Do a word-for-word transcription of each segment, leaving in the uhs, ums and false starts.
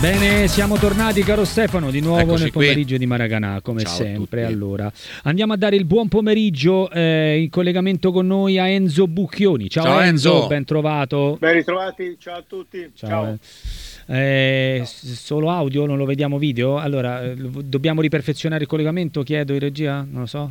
Bene, siamo tornati, caro Stefano, di nuovo Eccoci nel pomeriggio qui. di Maracanã, come Ciao a sempre. tutti. Allora, andiamo a dare il buon pomeriggio eh, in collegamento con noi a Enzo Bucchioni. Ciao, Ciao, Enzo, Enzo. ben trovato. Ben ritrovati, ciao a tutti. Ciao. Ciao. Eh, Ciao. s- solo audio, non lo vediamo video? Allora, eh, lo- dobbiamo riperfezionare il collegamento, chiedo in regia? Non lo so.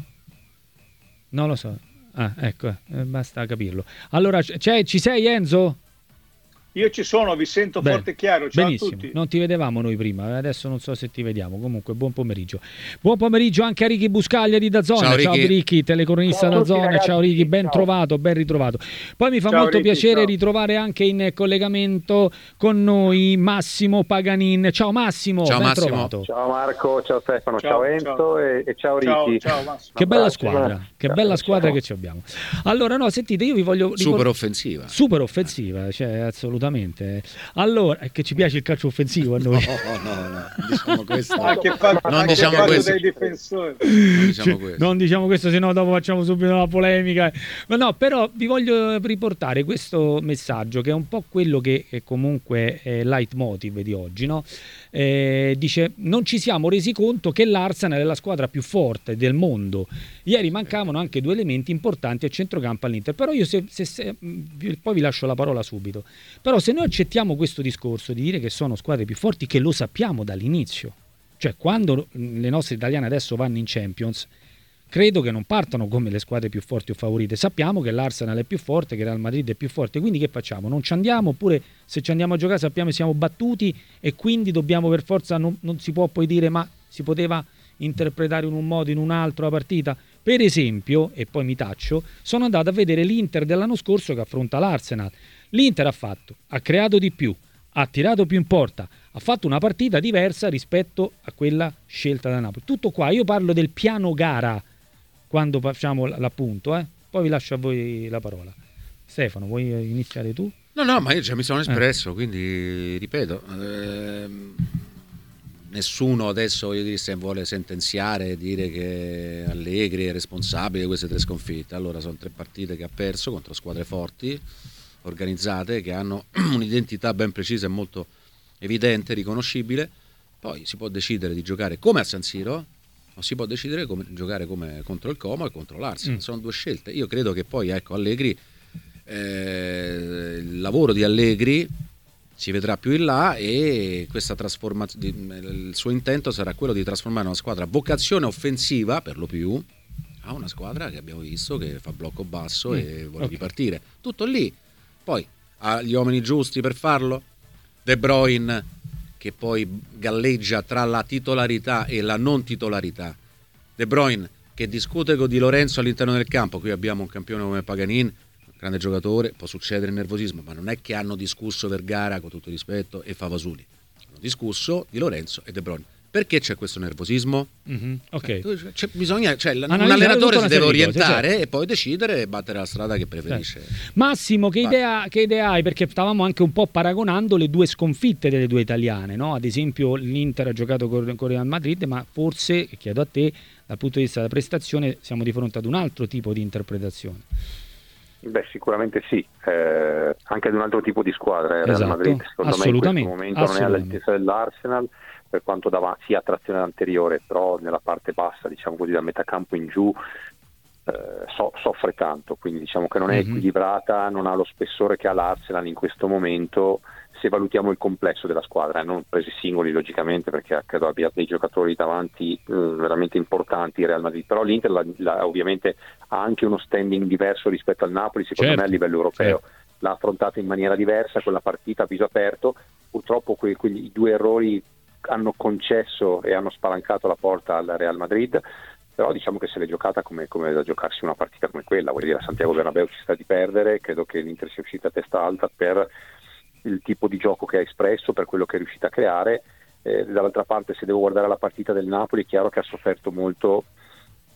Non lo so. Ah, ecco, eh, basta capirlo. Allora, c- c'è, ci sei, Enzo? Io ci sono, vi sento Beh, forte e chiaro. Ciao benissimo, a tutti. non ti vedevamo noi prima, adesso non so se ti vediamo. Comunque, buon pomeriggio. Buon pomeriggio anche a Ricky Buscaglia di DAZN. Ciao, Ciao Ricky. Ricky, telecronista Ciao a tutti, DAZN. ragazzi. Ciao Ricky, ben Ciao. trovato, ben ritrovato. Poi mi fa Ciao, molto Ricky, piacere ciao. ritrovare anche in collegamento con noi Massimo Paganin. Ciao Massimo, Ciao, ben Massimo. trovato. Ciao Marco, ciao Stefano, ciao, Ciao, Enzo ciao. E, e ciao Ciao, Ricky. ciao Massimo. Che bella Abbraccio. squadra, che Ciao, bella squadra ciao. che ci abbiamo. Allora, no, sentite, io vi voglio ricor- Super offensiva. super offensiva, cioè assolutamente. Allora, è che ci piace il calcio offensivo a noi. No, no, no, diciamo questo. Anche fatto, Non anche diciamo fatto questo. dai difensori. Non diciamo Cioè, questo. non diciamo questo, sennò dopo facciamo subito una polemica. Ma no, però vi voglio riportare questo messaggio che è un po' quello che è comunque è il leitmotiv di oggi, no? Eh, dice: non ci siamo resi conto che l'Arsenal è la squadra più forte del mondo. Ieri mancavano anche due elementi importanti a centrocampo all'Inter. Però io se, se- se- vi- poi vi lascio la parola subito. Però se noi accettiamo questo discorso di dire che sono squadre più forti, che lo sappiamo dall'inizio, cioè quando le nostre italiane adesso vanno in Champions, credo che non partano come le squadre più forti o favorite. Sappiamo che l'Arsenal è più forte, che il Real Madrid è più forte, quindi che facciamo? Non ci andiamo, oppure se ci andiamo a giocare sappiamo che siamo battuti e quindi dobbiamo per forza, non, non si può poi dire ma si poteva interpretare in un modo, in un altro la partita. Per esempio, e poi mi taccio, sono andato a vedere l'Inter dell'anno scorso che affronta l'Arsenal. L'Inter ha fatto, ha creato di più, ha tirato più in porta, ha fatto una partita diversa rispetto a quella scelta da Napoli. Tutto qua, io parlo del piano gara quando facciamo l'appunto, eh? Poi vi lascio a voi la parola. Stefano, vuoi iniziare tu? No, no, ma io già mi sono espresso, quindi ripeto, ehm, nessuno adesso voglio dire, se vuole sentenziare, dire che Allegri è responsabile di queste tre sconfitte. Allora sono tre partite che ha perso contro squadre forti, organizzate, che hanno un'identità ben precisa e molto evidente, riconoscibile. Poi si può decidere di giocare come a San Siro, o si può decidere come giocare come contro il Como e contro l'Arsenal. Mm. Sono due scelte. Io credo che poi, ecco, Allegri, eh, il lavoro di Allegri si vedrà più in là, e questa trasformazione, il suo intento sarà quello di trasformare una squadra a vocazione offensiva per lo più a una squadra che abbiamo visto che fa blocco basso mm. e vuole okay. ripartire. Tutto lì. Poi ha gli uomini giusti per farlo. De Bruyne, che poi galleggia tra la titolarità e la non titolarità. De Bruyne che discute con Di Lorenzo all'interno del campo. Qui abbiamo un campione come Paganin, grande giocatore, può succedere il nervosismo, ma non è che hanno discusso Vergara, con tutto rispetto, e Favasuli. Hanno discusso Di Lorenzo e De Bruyne. Perché c'è questo nervosismo? Mm-hmm. Okay. Cioè, c'è bisogna, cioè, un Analizzare allenatore si deve orientare cose, certo. e poi decidere e battere la strada che preferisce. Certo. Massimo, che idea, che idea hai? Perché stavamo anche un po' paragonando le due sconfitte delle due italiane, no? Ad esempio l'Inter ha giocato con, con Real Madrid, ma forse, chiedo a te, dal punto di vista della prestazione siamo di fronte ad un altro tipo di interpretazione. Beh, sicuramente sì, eh, anche ad un altro tipo di squadra. Il Real Esatto. Madrid secondo me in questo momento non è all'altezza dell'Arsenal, per quanto dava sia trazione anteriore, però nella parte bassa, diciamo così, da metà campo in giù eh, so, soffre tanto, quindi diciamo che non è mm-hmm. equilibrata, non ha lo spessore che ha l'Arsenal in questo momento, se valutiamo il complesso della squadra, non presi singoli logicamente, perché credo abbia dei giocatori davanti eh, veramente importanti il Real Madrid, però l'Inter la, la, ovviamente ha anche uno standing diverso rispetto al Napoli, secondo certo. me a livello europeo, certo. l'ha affrontata in maniera diversa quella partita a viso aperto. Purtroppo que- quegli due errori hanno concesso e hanno spalancato la porta al Real Madrid, però diciamo che se l'è giocata come, come da giocarsi una partita come quella, vuol dire a Santiago Bernabéu ci sta di perdere, credo che l'Inter sia uscita a testa alta per il tipo di gioco che ha espresso, per quello che è riuscita a creare. Eh, dall'altra parte, se devo guardare la partita del Napoli, è chiaro che ha sofferto molto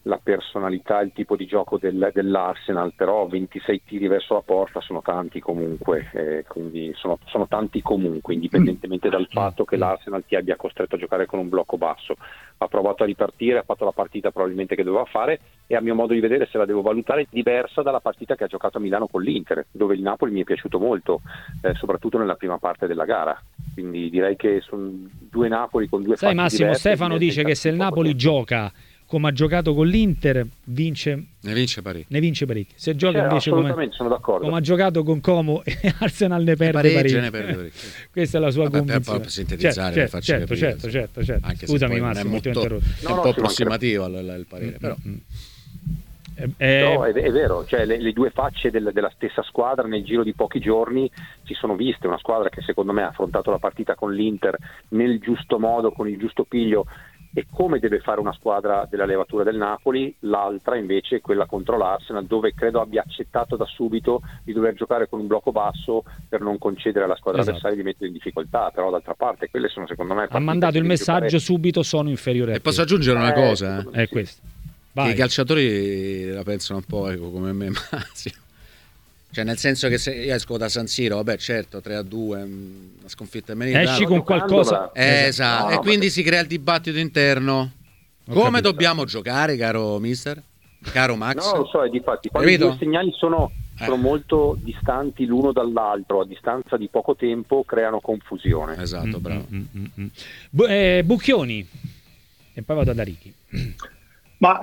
la personalità, il tipo di gioco del, dell'Arsenal, però ventisei tiri verso la porta sono tanti comunque, eh, quindi sono, sono tanti comunque, indipendentemente dal fatto che l'Arsenal ti abbia costretto a giocare con un blocco basso. Ha provato a ripartire, ha fatto la partita probabilmente che doveva fare, e a mio modo di vedere, se la devo valutare, diversa dalla partita che ha giocato a Milano con l'Inter, dove il Napoli mi è piaciuto molto, eh, soprattutto nella prima parte della gara. Quindi direi che sono due Napoli con due Sai fasi Massimo, diverse, Stefano dice che se il Napoli tempo. gioca come ha giocato con l'Inter, vince ne vince parecchio. Ne vince parecchio. Se gioca eh, invece come, sono d'accordo. come ha giocato con Como e Arsenal ne perde parecchio. Ne perde parecchio. Questa è la sua Vabbè, convinzione. Per sintetizzare, certo, per certo, certo, certo, certo. Anche Scusami se Massimo, è, molto, ti ho interrotto. è un no, po' no, approssimativo il, il parere, mm, però. Mm. Eh, no, è, è vero, cioè le, le due facce del, della stessa squadra nel giro di pochi giorni si sono viste. Una squadra che secondo me ha affrontato la partita con l'Inter nel giusto modo, con il giusto piglio, e come deve fare una squadra della levatura del Napoli. L'altra invece è quella contro l'Arsenal, dove credo abbia accettato da subito di dover giocare con un blocco basso per non concedere alla squadra esatto. avversaria di mettere in difficoltà. Però d'altra parte quelle sono secondo me ha mandato il messaggio giocare... subito sono inferiore a e posso aggiungere una eh, cosa eh? è sì. questo Vai. Che i calciatori la pensano un po' ecco, come me Massimo. Cioè nel senso che se io esco da San Siro, vabbè certo tre a due, una sconfitta meritata, esci con qualcosa eh, esatto, no, e quindi si crea il dibattito interno. Ho come capito. Dobbiamo giocare, caro mister, caro Max? No, lo so, è difatti quando i due segnali sono, eh. sono molto distanti l'uno dall'altro, a distanza di poco tempo, creano confusione. Esatto, mm, bravo. Mm, mm, mm. Bu- eh, Bucchioni e poi vado ad Arichi. Ma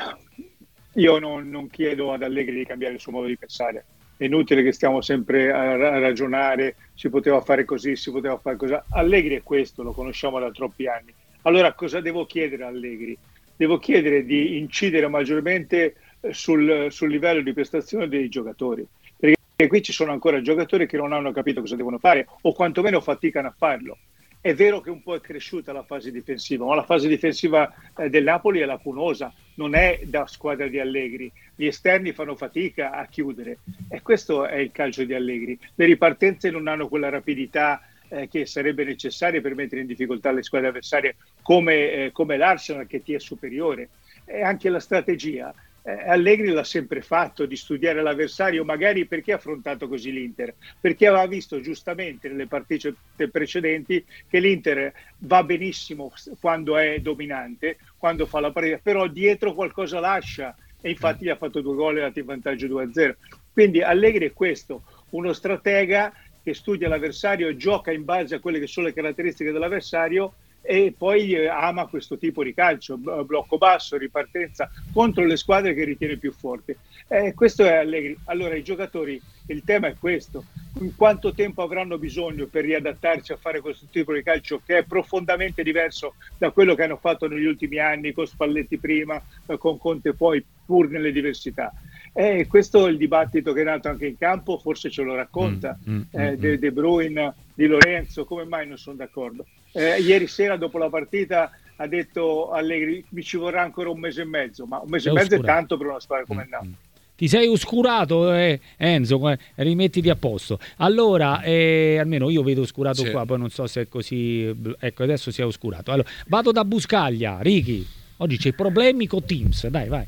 io non, non chiedo ad Allegri di cambiare il suo modo di pensare. È inutile che stiamo sempre a, a ragionare, si poteva fare così, si poteva fare così. Allegri è questo, lo conosciamo da troppi anni. Allora cosa devo chiedere a Allegri? Devo chiedere di incidere maggiormente sul, sul livello di prestazione dei giocatori. Perché qui ci sono ancora giocatori che non hanno capito cosa devono fare o quantomeno faticano a farlo. È vero che un po' è cresciuta la fase difensiva, ma la fase difensiva eh, del Napoli è lacunosa, non è da squadra di Allegri. Gli esterni fanno fatica a chiudere e questo è il calcio di Allegri. Le ripartenze non hanno quella rapidità eh, che sarebbe necessaria per mettere in difficoltà le squadre avversarie come, eh, come l'Arsenal, che ti è superiore. E anche la strategia. Eh, Allegri l'ha sempre fatto, di studiare l'avversario, magari perché ha affrontato così l'Inter, perché aveva visto giustamente nelle partite precedenti che l'Inter va benissimo quando è dominante, quando fa la partita, però dietro qualcosa lascia, e infatti gli ha fatto due gol e è andato in vantaggio due a zero. Quindi Allegri è questo, uno stratega che studia l'avversario e gioca in base a quelle che sono le caratteristiche dell'avversario, e poi ama questo tipo di calcio, blocco basso, ripartenza contro le squadre che ritiene più forti. Eh, questo è Allegri. Allora i giocatori, il tema è questo: in quanto tempo avranno bisogno per riadattarsi a fare questo tipo di calcio, che è profondamente diverso da quello che hanno fatto negli ultimi anni, con Spalletti prima, con Conte poi, pur nelle diversità. E questo è il dibattito che è nato anche in campo, forse ce lo racconta mm, mm, eh, De, De Bruyne, Di Lorenzo. Come mai non sono d'accordo? Eh, ieri sera dopo la partita ha detto Allegri mi ci vorrà ancora un mese e mezzo, ma un mese sei e mezzo oscurato. È tanto per una squadra come il Napoli. Ti sei oscurato, eh, Enzo, eh, rimettiti a posto. Allora, eh, almeno io vedo oscurato sì. Qua, poi non so se è così. Ecco, adesso si è oscurato. Allora, vado da Buscaglia. Ricky, oggi c'è problemi con Teams, dai, vai.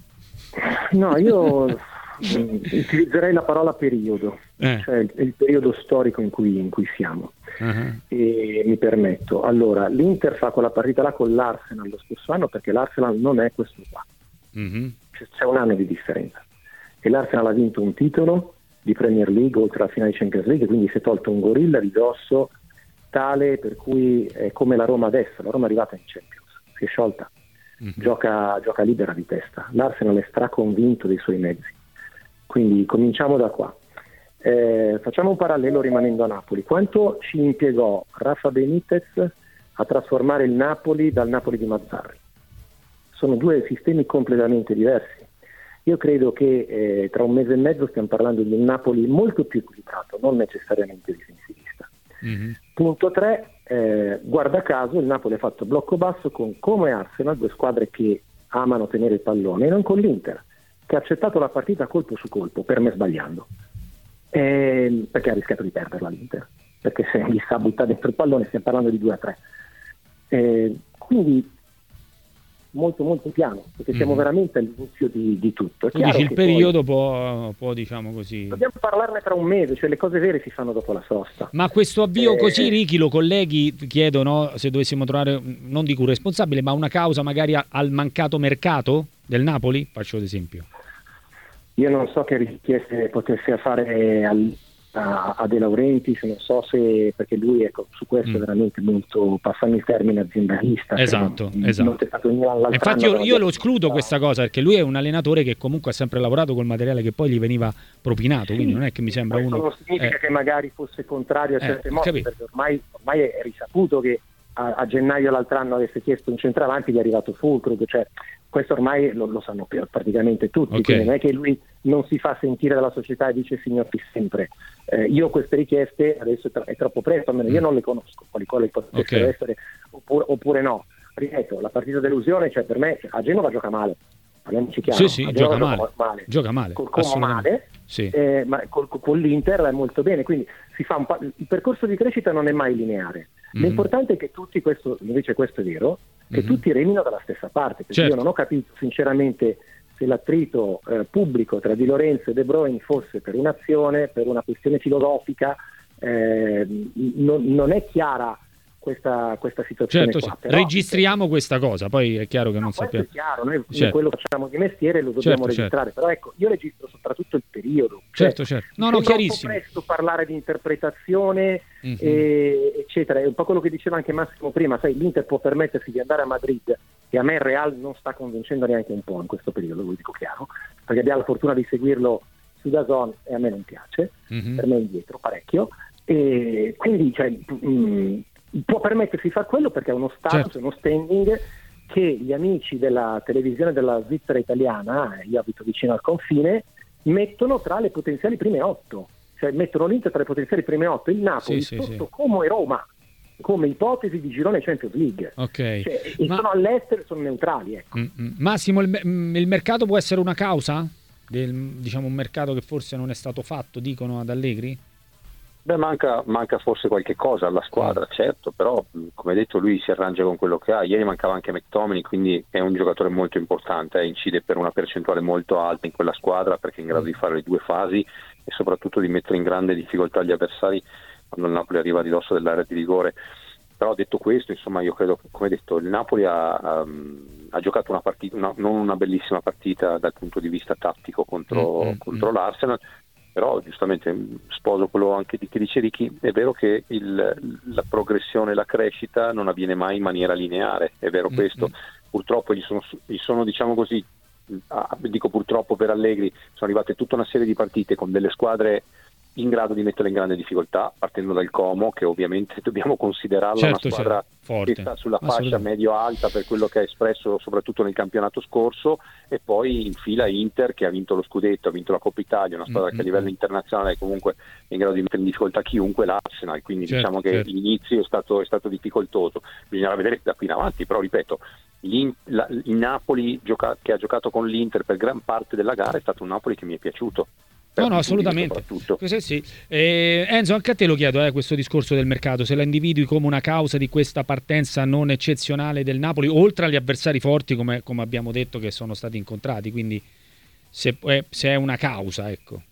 No, io utilizzerei la parola periodo, eh. cioè il, il periodo storico in cui, in cui siamo. Uh-huh. E mi permetto, allora, l'Inter fa quella partita là con l'Arsenal lo scorso anno, perché l'Arsenal non è questo qua. Uh-huh. C'è, c'è un anno di differenza, e l'Arsenal ha vinto un titolo di Premier League oltre alla finale di Champions League, quindi si è tolto un gorilla di dosso tale per cui è come la Roma adesso. La Roma è arrivata in Champions, si è sciolta. Uh-huh. Gioca, gioca libera di testa. L'Arsenal è straconvinto dei suoi mezzi, quindi cominciamo da qua. Eh, facciamo un parallelo rimanendo a Napoli. Quanto ci impiegò Rafa Benitez a trasformare il Napoli dal Napoli di Mazzarri? Sono due sistemi completamente diversi. Io credo che eh, tra un mese e mezzo stiamo parlando di un Napoli molto più equilibrato, non necessariamente difensivista. Mm-hmm. Punto tre, eh, guarda caso il Napoli ha fatto blocco basso con Como e Arsenal, due squadre che amano tenere il pallone, e non con l'Inter, che ha accettato la partita colpo su colpo, per me sbagliando, eh, perché ha rischiato di perderla l'Inter, perché se gli sa buttare dentro il pallone stiamo parlando di due a tre. Eh, quindi molto molto piano, perché siamo mm. veramente all'inizio di, di tutto. È tu dici il periodo può, può, diciamo così... Dobbiamo parlarne tra un mese, cioè le cose vere si fanno dopo la sosta. Ma questo avvio eh... così, Ricky, lo colleghi, chiedo, no, se dovessimo trovare, non dico un responsabile, ma una causa magari al mancato mercato del Napoli? Faccio l'esempio. Io non so che richieste potesse fare al... a, a De Laurentiis, non so se, perché lui ecco, su questo mm. è veramente molto, passando il termine, aziendalista. Esatto, cioè, esatto. Non c'è stato niente. Infatti io, io lo escludo questa cosa, perché lui è un allenatore che comunque ha sempre lavorato col materiale che poi gli veniva propinato, sì, quindi non è che mi sembra uno... Non significa eh. che magari fosse contrario a certe eh, mosse, perché ormai, ormai è risaputo che a, a gennaio l'altro anno avesse chiesto un centravanti, gli è arrivato Fulkrug, cioè questo ormai lo, lo sanno praticamente tutti, okay. Quindi non è che lui non si fa sentire dalla società e dice signor P sempre. Eh, io queste richieste adesso è, tra- è troppo presto, almeno io non le conosco, quali quali possono okay. essere oppure, oppure no. Ripeto, la partita delusione, cioè per me a Genova gioca male, parliamoci chiaro, sì, sì, a gioca Genova male. male, gioca male, col Como male, sì. eh, ma col, con l'Inter è molto bene, quindi si fa un pa- il percorso di crescita non è mai lineare. Mm-hmm. L'importante è che tutti, questo invece questo è vero, che mm-hmm. tutti remino dalla stessa parte, perché certo. io non ho capito sinceramente se l'attrito eh, pubblico tra Di Lorenzo e De Bruyne fosse per un'azione, per una questione filosofica, eh, non, non è chiara questa, questa situazione certo, qua. Sì. Però, registriamo questa cosa, poi è chiaro che no, non sappiamo. È chiaro, noi certo. quello che facciamo di mestiere lo dobbiamo certo, registrare, certo. però ecco, io registro soprattutto il periodo. Certo, cioè, certo. No, no, chiarissimo. È troppo presto parlare di interpretazione, mm-hmm. e, eccetera. È un po' quello che diceva anche Massimo prima, sai, l'Inter può permettersi di andare a Madrid, che a me il Real non sta convincendo neanche un po' in questo periodo, lo dico chiaro, perché abbiamo la fortuna di seguirlo su DAZN e a me non piace, mm-hmm. per me è indietro parecchio, e quindi cioè, mh, può permettersi di fare quello perché è uno status, certo. uno standing che gli amici della televisione della Svizzera italiana, io abito vicino al confine, mettono tra le potenziali prime otto, cioè mettono l'Inter tra le potenziali prime otto, il Napoli sì, sotto sì, sì. Como e Roma, come ipotesi di girone Champions League. Okay. Cioè, e Ma... sono all'estero, sono neutrali. Ecco. Mm-hmm. Massimo, il, il mercato può essere una causa? Del, diciamo un mercato che forse non è stato fatto, dicono ad Allegri? Beh, manca, manca forse qualche cosa alla squadra, certo, però come detto lui si arrangia con quello che ha. Ieri mancava anche McTominay, quindi è un giocatore molto importante, eh, incide per una percentuale molto alta in quella squadra perché è in grado di fare le due fasi e soprattutto di mettere in grande difficoltà gli avversari quando il Napoli arriva a ridosso dell'area di rigore. Però detto questo, insomma, io credo, come detto, il Napoli ha, um, ha giocato una partita, una, non una bellissima partita dal punto di vista tattico contro, mm-hmm. contro l'Arsenal, però giustamente sposo quello anche di che dice Ricky, è vero che il, la progressione, la crescita non avviene mai in maniera lineare, è vero mm-hmm. questo, purtroppo gli sono, gli sono diciamo così, ah, dico purtroppo per Allegri, sono arrivate tutta una serie di partite con delle squadre in grado di metterla in grande difficoltà, partendo dal Como, che ovviamente dobbiamo considerarla certo, una squadra forte, che sta sulla fascia medio-alta per quello che ha espresso soprattutto nel campionato scorso, e poi in fila Inter che ha vinto lo scudetto, ha vinto la Coppa Italia, una squadra mm-hmm. che a livello internazionale comunque è in grado di mettere in difficoltà chiunque, l'Arsenal, quindi certo, diciamo che certo. l'inizio è stato, è stato difficoltoso, bisognerà vedere da qui in avanti, però ripeto, il Napoli gioca- che ha giocato con l'Inter per gran parte della gara è stato un Napoli che mi è piaciuto. No, no, assolutamente. Questo sì. Eh, Enzo, anche a te lo chiedo, eh, questo discorso del mercato, se la individui come una causa di questa partenza non eccezionale del Napoli, oltre agli avversari forti, come, come abbiamo detto, che sono stati incontrati, quindi se, eh, se è una causa, ecco.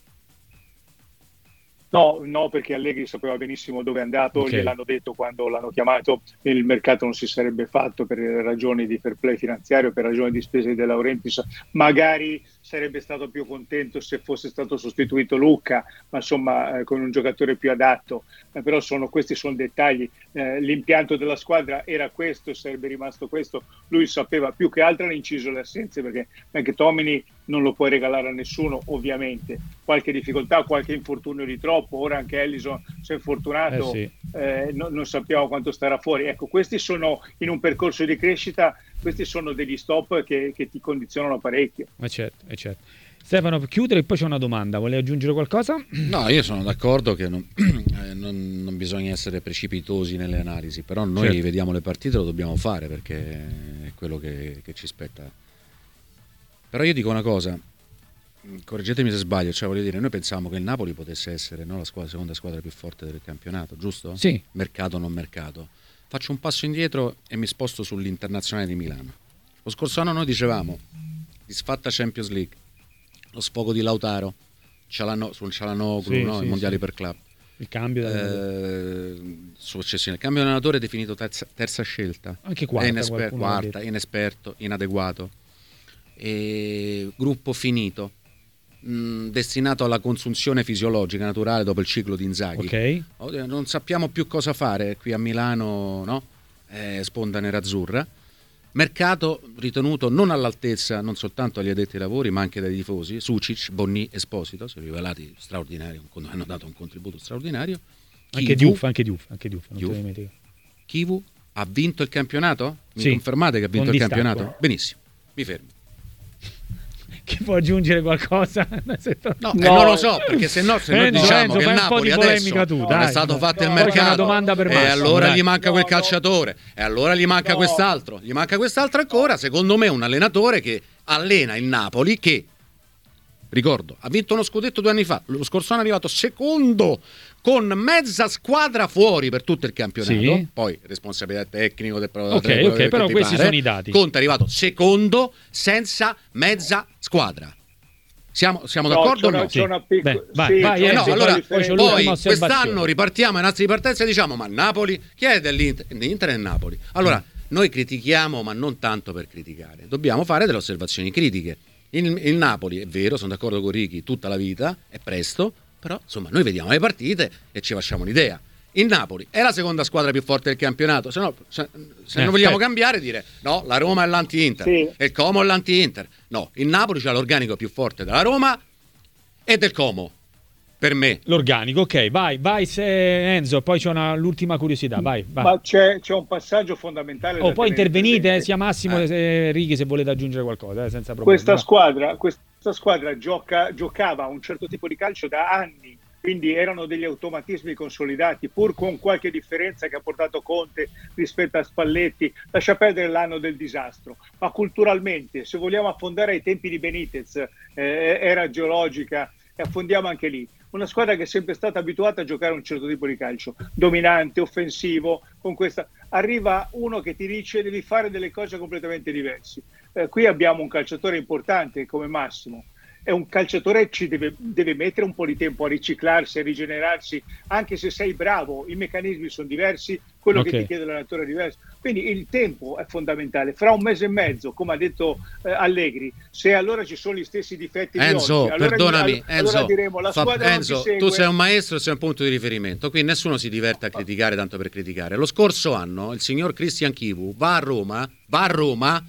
No, no, perché Allegri sapeva benissimo dove è andato, okay. gliel'hanno detto quando l'hanno chiamato, il mercato non si sarebbe fatto per ragioni di fair play finanziario, per ragioni di spese di De Laurentiis, magari sarebbe stato più contento se fosse stato sostituito Lucca, ma insomma eh, con un giocatore più adatto, eh, però sono, questi sono dettagli, eh, l'impianto della squadra era questo, sarebbe rimasto questo, lui sapeva, più che altro hanno inciso le assenze, perché anche Tomini non lo puoi regalare a nessuno, ovviamente, qualche difficoltà, qualche infortunio di troppo, ora anche Ellison si è infortunato, eh sì. eh, no, non sappiamo quanto starà fuori, ecco, questi sono in un percorso di crescita, questi sono degli stop che, che ti condizionano parecchio. Ma certo, è certo. Stefano, per chiudere, poi c'è una domanda, vuole aggiungere qualcosa? No, io sono d'accordo che non, eh, non, non bisogna essere precipitosi nelle analisi, però noi certo. vediamo le partite, lo dobbiamo fare perché è quello che, che ci spetta. Però io dico una cosa, correggetemi se sbaglio, cioè voglio dire, noi pensavamo che il Napoli potesse essere no, la squadra, seconda squadra più forte del campionato, giusto? Sì. Mercato o non mercato. Faccio un passo indietro e mi sposto sull'Internazionale di Milano. Lo scorso anno noi dicevamo disfatta Champions League, lo sfogo di Lautaro, Cialanoglu, sul Cialanoglu, sì, no? sì, i mondiali sì. per club. Il cambio eh, successione. Il cambio di allenatore definito terza, terza scelta. Anche quarta, inesper- quarta inesperto, inadeguato. E gruppo finito, mh, destinato alla consunzione fisiologica naturale dopo il ciclo di Inzaghi. Okay. Non sappiamo più cosa fare qui a Milano, no? Eh, sponda nerazzurra. Mercato ritenuto non all'altezza non soltanto agli addetti ai lavori ma anche dai tifosi. Sucic, Bonni, Esposito sono rivelati straordinari, hanno dato un contributo straordinario. Anche Diouf, anche Diouf, anche Diouf, non Diouf. te Chivu ha vinto il campionato? Mi sì, confermate che ha vinto il campionato? Benissimo, mi fermo. Che può aggiungere qualcosa? No, no. Eh, non lo so, perché se no se noi Enzo, diciamo Enzo, che il Napoli adesso tu, non è stato fatto il mercato per e Massimo, allora dai. gli manca no, quel no. calciatore e allora gli manca no. quest'altro, gli manca quest'altro ancora, secondo me un allenatore che allena il Napoli che, ricordo, ha vinto uno scudetto due anni fa, lo scorso anno è arrivato secondo con mezza squadra fuori per tutto il campionato, sì. Poi responsabilità tecnico del ok, ok, però questi pare. sono i dati. Conte è arrivato secondo senza mezza squadra. Siamo, siamo no, d'accordo o una, no? c'è una piccola... Beh, vai, sì, vai, c'è Enzo, no, allora, differenza. poi osservazione. quest'anno ripartiamo ai nastri di partenza e diciamo ma Napoli, chi è dell'Inter? L'Inter è Napoli. Allora, noi critichiamo ma non tanto per criticare, dobbiamo fare delle osservazioni critiche. Il, il Napoli, è vero, sono d'accordo con Ricky, tutta la vita, è presto, però insomma noi vediamo le partite e ci facciamo un'idea. Il Napoli è la seconda squadra più forte del campionato, se, no, se, se eh, non vogliamo certo. cambiare dire no, la Roma è l'anti-Inter, sì. e il Como è l'anti-Inter. No, il Napoli c'ha l'organico più forte della Roma e del Como, per me. L'organico, ok, vai, vai se Enzo, poi c'è una, l'ultima curiosità, vai, vai. Ma c'è, c'è un passaggio fondamentale. Oh, da poi tenere intervenite, presente. sia Massimo Eh. che Righi se volete aggiungere qualcosa, eh, senza problemi. Questa va. squadra, questa squadra gioca, giocava un certo tipo di calcio da anni, quindi erano degli automatismi consolidati, pur con qualche differenza che ha portato Conte rispetto a Spalletti. Lascia perdere l'anno del disastro, ma culturalmente, se vogliamo affondare ai tempi di Benitez, eh, era geologica, e affondiamo anche lì. Una squadra che è sempre stata abituata a giocare un certo tipo di calcio, dominante, offensivo, con questa... Arriva uno che ti dice devi fare delle cose completamente diverse. Eh, qui abbiamo un calciatore importante come Massimo, è un calciatore che ci deve, deve mettere un po' di tempo a riciclarsi, a rigenerarsi, anche se sei bravo, i meccanismi sono diversi, quello Okay. che ti chiede l'allenatore è diverso. Quindi il tempo è fondamentale. Fra un mese e mezzo, come ha detto eh, Allegri, se allora ci sono gli stessi difetti Enzo, di oggi, allora, perdonami, allora Enzo, diremo la fa- squadra Enzo, non ti segue. tu sei un maestro e sei un punto di riferimento, qui nessuno si diverte a criticare tanto per criticare. Lo scorso anno il signor Christian Chivu va a Roma, va a Roma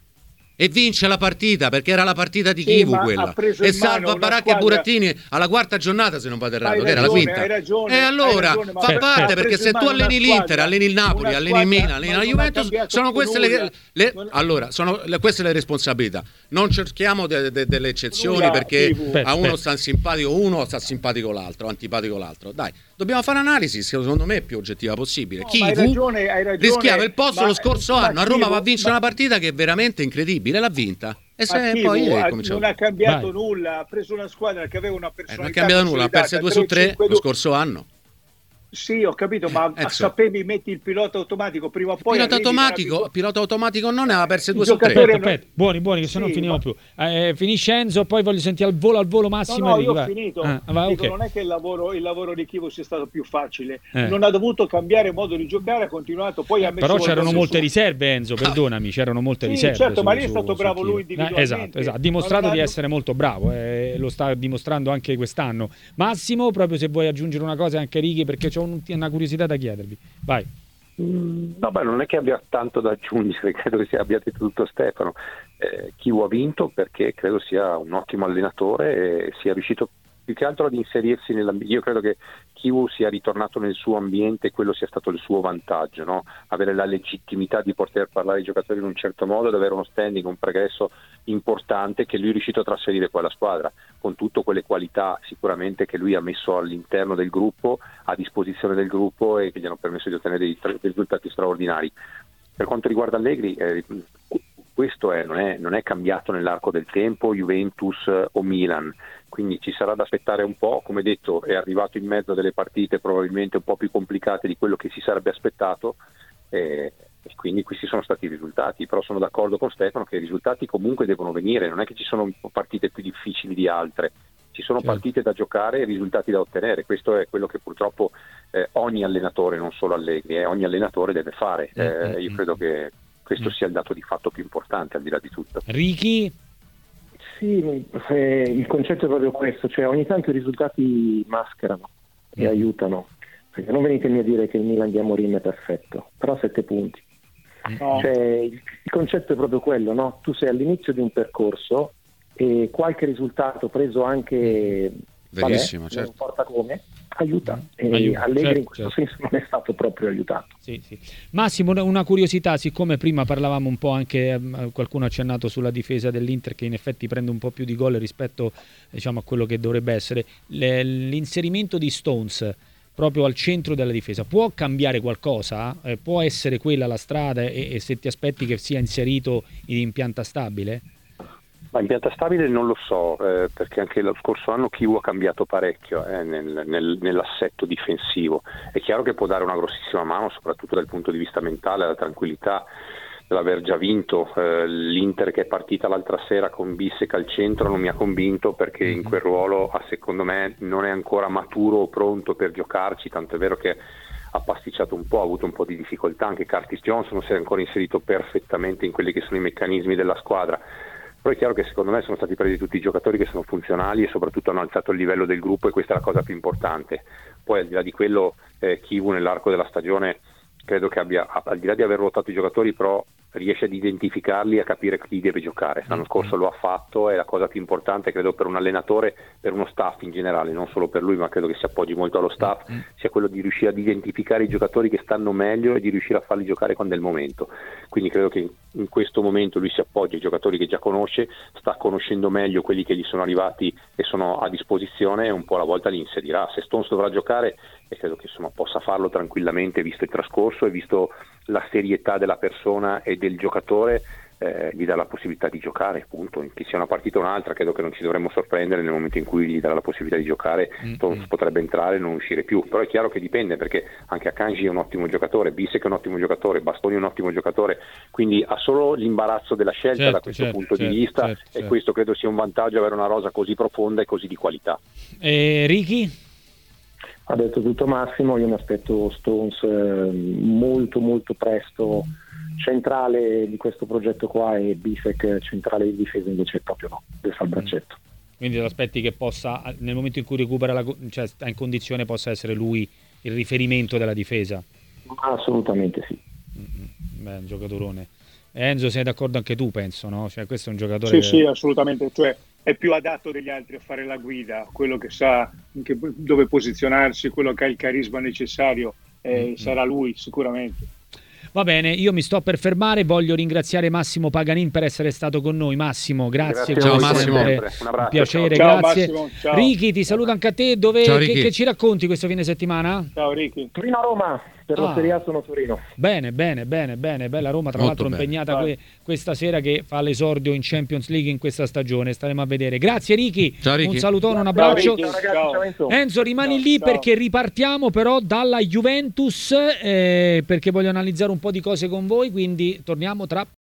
e vince la partita, perché era la partita di Sì, Chivu ma quella, ha preso e in mano salva una Baracca squadra- e Burattini alla quarta giornata, se non vado errato, Hai che era la ragione, quinta. hai ragione, E allora hai ragione, ma fa ha parte, preso perché in se tu mano una alleni l'Inter, squadra, alleni il Napoli, una alleni il squadra, Milan, alleni ma la non ha Juventus, cambiato sono queste le, nulla. le- Non- allora sono le- queste le responsabilità. Non cerchiamo de- de- delle eccezioni Nulla, perché Chivu. Aspetta, a uno aspetta. sta simpatico uno, sta simpatico l'altro, antipatico l'altro. Dai, dobbiamo fare analisi, secondo me, più oggettiva possibile. No, ma hai Chivu ragione, hai ragione, rischiava il posto ma- lo scorso ma anno, a Roma Chivu- va a vincere ma- una partita che è veramente incredibile, l'ha vinta. E Ma se Chivu poi è ha- cominciato. non ha cambiato Vai. nulla, ha preso una squadra che aveva una Eh, personalità non è cambiato nulla, ha perso due su tre lo scorso anno. Sì, ho capito, ma Enzo. sapevi, metti il pilota automatico prima o poi Pilota arrivi automatico, nella- pilota automatico non ne aveva perse I due su tre. giocatori- Aspetta, aspetta, buoni, buoni, che se no Sì, finiamo ma- più. Eh, finisce Enzo, poi voglio sentire al volo, al volo No, Massimo. no, e Righi, io ho vai. finito. Ah, vai, Dico, ok. non è che il lavoro, il lavoro di Chivu sia stato più facile, Eh. non ha dovuto cambiare modo di giocare, ha continuato, poi ha messo Però c'erano qualcosa molte su. riserve, Enzo, perdonami, c'erano molte Sì, riserve. certo, su- ma lì è su- stato su bravo Chivu. lui individualmente. Eh, esatto, esatto, ha dimostrato Ma non di ha- essere molto bravo, eh, lo sta dimostrando anche quest'anno. Massimo, proprio se vuoi aggiungere una cosa anche Righi, perché ho un- una curiosità da chiedervi. Vai. Mm, No, beh, non è che abbia tanto da aggiungere, credo che sia abbia detto tutto Stefano. Eh, Chivu ha vinto perché credo sia un ottimo allenatore e sia riuscito più che altro ad inserirsi nell'ambiente. Io credo che Chivu sia ritornato nel suo ambiente e quello sia stato il suo vantaggio, no? Avere la legittimità di poter parlare ai giocatori in un certo modo, ad avere uno standing, un progresso importante che lui è riuscito a trasferire poi alla squadra, con tutte quelle qualità sicuramente che lui ha messo all'interno del gruppo, a disposizione del gruppo, e che gli hanno permesso di ottenere dei, dei risultati straordinari. Per quanto riguarda Allegri, eh, questo è, non, è, non è cambiato nell'arco del tempo, Juventus eh, o Milan, quindi ci sarà da aspettare un po'. Come detto, è arrivato in mezzo a delle partite probabilmente un po' più complicate di quello che si sarebbe aspettato, e quindi questi sono stati i risultati, però sono d'accordo con Stefano che i risultati comunque devono venire, non è che ci sono partite più difficili di altre, ci sono certo. partite da giocare e risultati da ottenere, questo è quello che purtroppo eh, ogni allenatore, non solo Allegri, eh, ogni allenatore deve fare, eh, io credo che questo sia il dato di fatto più importante al di là di tutto. Ricky? Sì, eh, il concetto è proprio questo, cioè ogni tanto i risultati mascherano e mm. aiutano, perché non venitemi a dire che il Milan di Amorim è perfetto, però sette punti. No. Cioè, il, il concetto è proprio quello, no? Tu sei all'inizio di un percorso e qualche risultato preso anche verissimo, vabbè, certo. non importa come, aiuta, e aiuta Allegri certo, in questo certo. senso non è stato proprio aiutato. Sì, sì. Massimo, una curiosità, siccome prima parlavamo un po' anche, qualcuno ha accennato sulla difesa dell'Inter che in effetti prende un po' più di gol rispetto, diciamo, a quello che dovrebbe essere, l'inserimento di Stones proprio al centro della difesa può cambiare qualcosa? Eh, può essere quella la strada e, e se ti aspetti che sia inserito in pianta stabile? Ma in pianta stabile non lo so, eh, perché anche lo scorso anno Chivu ha cambiato parecchio eh, nel, nel, nell'assetto difensivo. È chiaro che può dare una grossissima mano, soprattutto dal punto di vista mentale, la tranquillità dell'aver già vinto. Eh, L'Inter che è partita l'altra sera con Bissek al centro non mi ha convinto, perché in quel ruolo secondo me non è ancora maturo o pronto per giocarci, tanto è vero che ha pasticciato un po', ha avuto un po' di difficoltà, anche Curtis Jones non si è ancora inserito perfettamente in quelli che sono i meccanismi della squadra. Però è chiaro che secondo me sono stati presi tutti i giocatori che sono funzionali e soprattutto hanno alzato il livello del gruppo, e questa è la cosa più importante. Poi al di là di quello eh, Chivu nell'arco della stagione credo che abbia, al di là di aver ruotato i giocatori, però riesce ad identificarli e a capire chi deve giocare. L'anno scorso lo ha fatto, è la cosa più importante credo per un allenatore, per uno staff in generale, non solo per lui, ma credo che si appoggi molto allo staff, sia quello di riuscire ad identificare i giocatori che stanno meglio e di riuscire a farli giocare quando è il momento. Quindi credo che in questo momento lui si appoggia ai giocatori che già conosce, sta conoscendo meglio quelli che gli sono arrivati e sono a disposizione, e un po' alla volta li inserirà. Se Stones dovrà giocare, e credo che insomma possa farlo tranquillamente visto il trascorso e visto la serietà della persona e del giocatore, eh, gli dà la possibilità di giocare, appunto, che sia una partita o un'altra. Credo che non ci dovremmo sorprendere nel momento in cui gli darà la possibilità di giocare. Stones mm-hmm. potrebbe entrare e non uscire più, però è chiaro che dipende, perché anche Akanji è un ottimo giocatore, Bissek è un ottimo giocatore, Bastoni è un ottimo giocatore, quindi ha solo l'imbarazzo della scelta certo, da questo certo, punto certo, di vista certo, e certo. questo credo sia un vantaggio, avere una rosa così profonda e così di qualità. E Ricky? Ha detto tutto Massimo, io mi aspetto Stones eh, molto molto presto centrale di questo progetto qua, e Bissek centrale di difesa invece proprio no, deve fare il braccetto. Quindi ti aspetti che possa, nel momento in cui recupera la, cioè sta in condizione, possa essere lui il riferimento della difesa? Assolutamente sì. Mm-hmm. Beh, un giocatorone. Enzo, sei d'accordo anche tu, penso, no? Cioè questo è un giocatore sì che... sì assolutamente, cioè è più adatto degli altri a fare la guida, quello che sa che, dove posizionarsi, quello che ha il carisma necessario, eh, mm-hmm. sarà lui sicuramente. Va bene, io mi sto per fermare, voglio ringraziare Massimo Paganin per essere stato con noi. Massimo, grazie. grazie ciao Massimo, un abbraccio, piacere, ciao. grazie. Ciao, Massimo, ciao. Ricky, ti saluto anche a te, dove ciao, che, che ci racconti questo fine settimana? Ciao Ricky. Torino a Roma, per ah. la Serie A sono Torino. Bene, bene, bene, bene, bella Roma, tra Molto l'altro bene. impegnata que- questa sera, che fa l'esordio in Champions League in questa stagione, staremo a vedere. Grazie Ricky, ciao, Ricky. un salutone, un Ciao, abbraccio. Ricky. Ciao ragazzi, Ciao. ciao Enzo. Enzo, rimani Ciao, lì ciao. perché ripartiamo però dalla Juventus, eh, perché voglio analizzare un po' di cose con voi, quindi torniamo tra